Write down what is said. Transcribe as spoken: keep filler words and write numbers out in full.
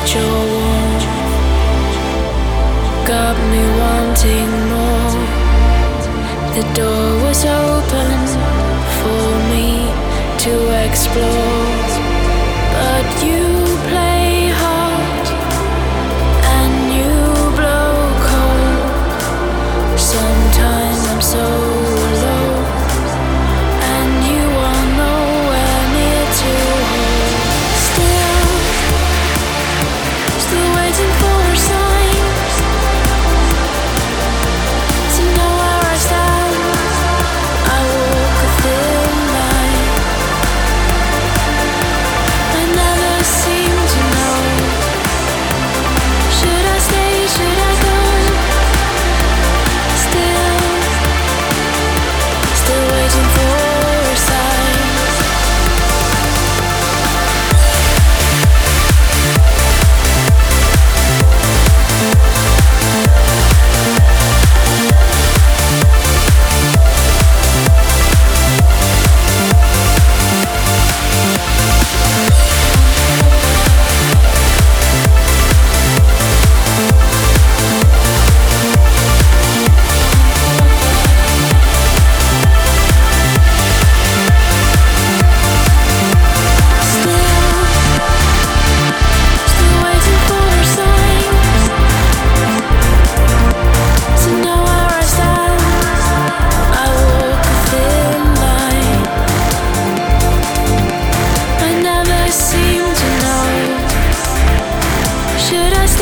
your warmth got me wanting more. The door was open for me to explore, but you play hard and you blow cold. Sometimes I'm so alone and you are nowhere near to hold. Still, still waiting for a sign to know where I stand. I walk a thin line. I never seem to know. Should I stay? Should I go? Still, still waiting for a sign. Should I